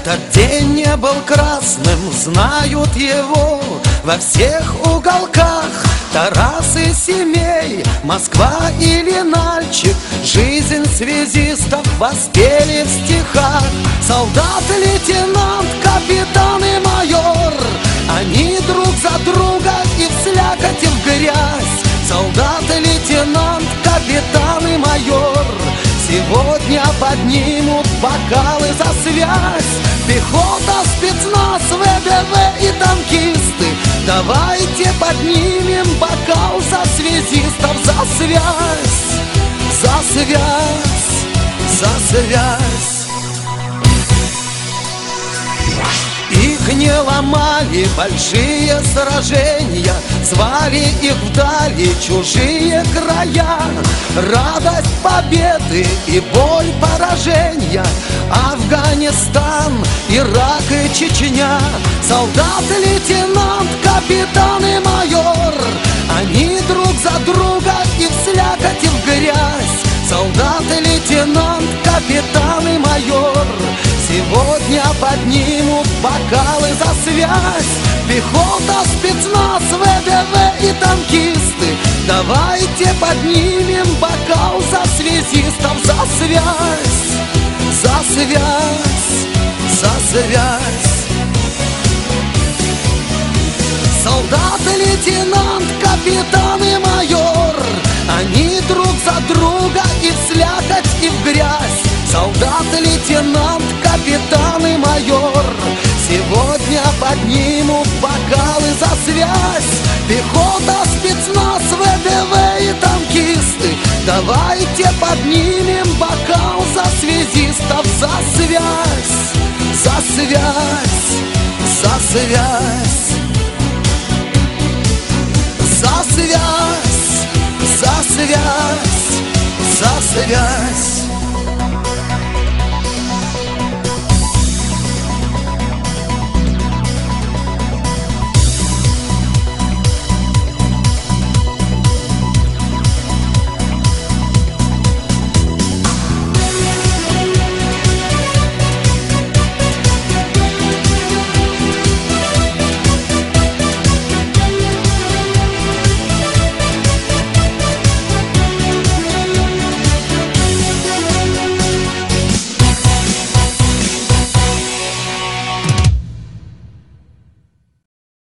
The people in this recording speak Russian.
Этот день не был красным, знают его во всех уголках. Тарасы семей, Москва или Нальчик, жизнь связистов воспели в стихах. Солдат, лейтенант, капитан и майор, они друг за друга и в слякоть, и в грязь. Солдат, лейтенант, капитан и майор сегодня поднимут бокалы за связь. Пехота, спецназ, ВДВ и танкисты, давайте поднимем бокал за связистов, за связь, за связь, за связь. Их не ломали большие сражения, звали их вдали чужие края. Радость победы и боль поражения, Афганистан, Ирак и Чечня. Солдат, лейтенант, капитан и майор, они друг за друга и в слякоть, и в грязь. Солдат, лейтенант, капитан и майор сегодня поднимут бокалы за связь. Пехота, спецназ, ВДВ и танкисты, давайте поднимем бокал за связистов, за связь, за связь, за связь. Солдат, лейтенант, капитан и майор, они друг за друга и в слякоть, и в грязь. Солдат, лейтенант, капитан и майор сегодня поднимут бокалы за связь. Пехота, спецназ, ВДВ и танкисты, давайте поднимем бокал за связистов, за связь, за связь, за связь, за связь, за связь, за связь.